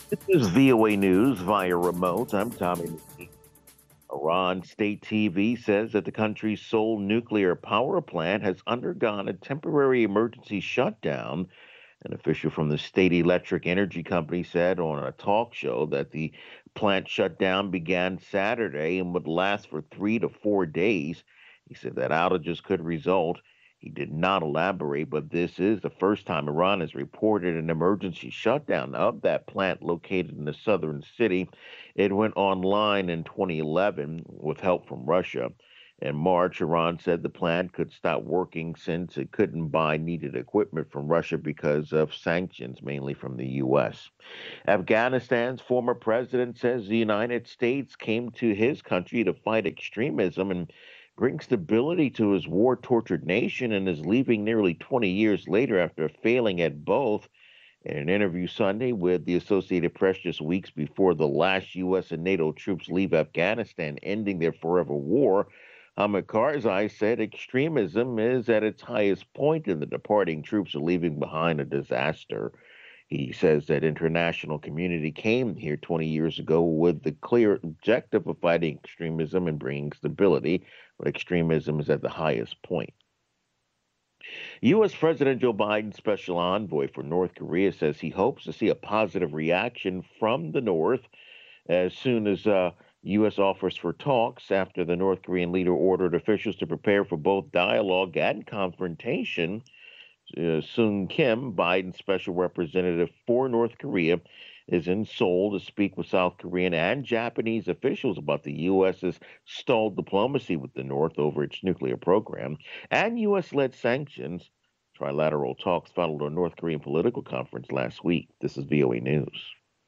This is VOA News via remote. I'm Tommy McNeil. Iran State TV says that the country's sole nuclear power plant has undergone a temporary emergency shutdown. An official from the state electric energy company said on a talk show that the plant shutdown began Saturday and would last for 3 to 4 days. He said that outages could result. He did not elaborate, but this is the first time Iran has reported an emergency shutdown of that plant located in the southern city. It went online in 2011 with help from Russia. In March, Iran said the plant could stop working since it couldn't buy needed equipment from Russia because of sanctions, mainly from the U.S. Afghanistan's former president says the United States came to his country to fight extremism and bring stability to his war tortured nation and is leaving nearly 20 years later after failing at both. In an interview Sunday with the Associated Press just weeks before the last U.S. and NATO troops leave Afghanistan, ending their forever war, Hamid Karzai said extremism is at its highest point and the departing troops are leaving behind a disaster. He says that international community came here 20 years ago with the clear objective of fighting extremism and bringing stability, but extremism is at the highest point. U.S. President Joe Biden's special envoy for North Korea says he hopes to see a positive reaction from the North as soon as U.S. offers for talks after the North Korean leader ordered officials to prepare for both dialogue and confrontation. Sung Kim, Biden's special representative for North Korea, is in Seoul to speak with South Korean and Japanese officials about the U.S.'s stalled diplomacy with the North over its nuclear program and U.S. led sanctions. Trilateral talks followed a North Korean political conference last week. This is VOA News.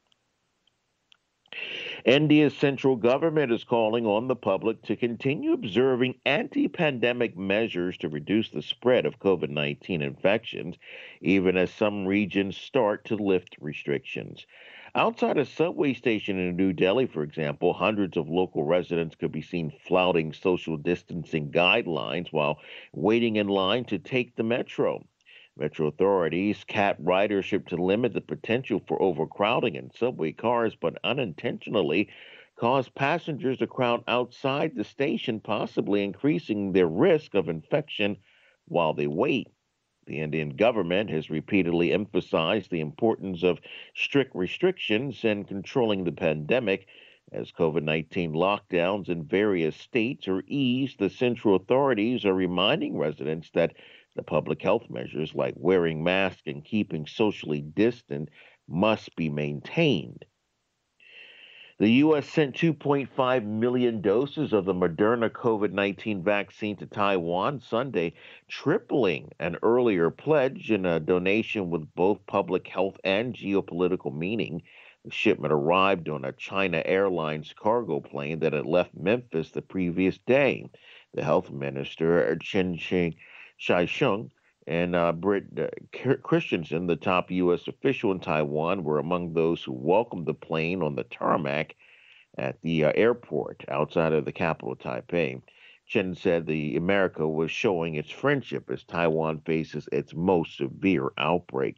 India's central government is calling on the public to continue observing anti pandemic measures to reduce the spread of COVID 19 infections, even as some regions start to lift restrictions. Outside a subway station in New Delhi, for example, hundreds of local residents could be seen flouting social distancing guidelines while waiting in line to take the metro. Metro authorities cap ridership to limit the potential for overcrowding in subway cars, but unintentionally cause passengers to crowd outside the station, possibly increasing their risk of infection while they wait. The Indian government has repeatedly emphasized the importance of strict restrictions and controlling the pandemic. As COVID 19 lockdowns in various states are eased, the central authorities are reminding residents that the public health measures like wearing masks and keeping socially distant must be maintained. The U.S. sent 2.5 million doses of the Moderna COVID 19 vaccine to Taiwan Sunday, tripling an earlier pledge in a donation with both public health and geopolitical meaning. The shipment arrived on a China Airlines cargo plane that had left Memphis the previous day. The health minister, Chen Shih-chung, and Britt Christensen, the top U.S. official in Taiwan, were among those who welcomed the plane on the tarmac at the airport outside of the capital, Taipei. Chen said the America was showing its friendship as Taiwan faces its most severe outbreak.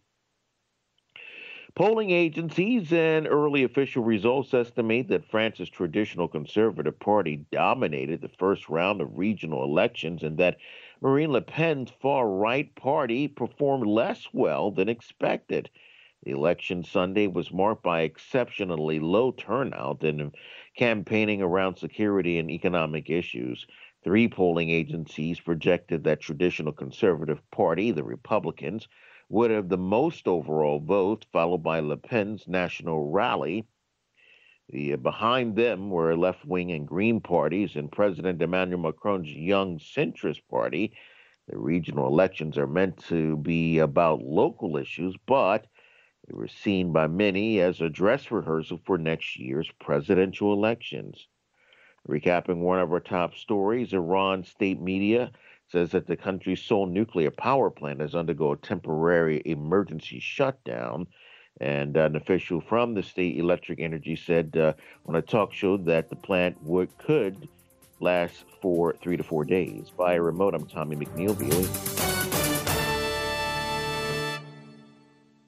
Polling agencies and early official results estimate that France's traditional conservative party dominated the first round of regional elections and that Marine Le Pen's far right party performed less well than expected. The election Sunday was marked by exceptionally low turnout and campaigning around security and economic issues. Three polling agencies projected that traditional conservative party, the Republicans, would have the most overall votes, followed by Le Pen's National Rally. Behind them were left wing and Green parties and President Emmanuel Macron's Young Centrist Party. The regional elections are meant to be about local issues, but they were seen by many as a dress rehearsal for next year's presidential elections. Recapping one of our top stories, Iran state media says that the country's sole nuclear power plant has undergone a temporary emergency shutdown. And an official from the state electric energy said on a talk show that the plant could last for 3 to 4 days. Via remote, I'm Tommy McNeil, VOA.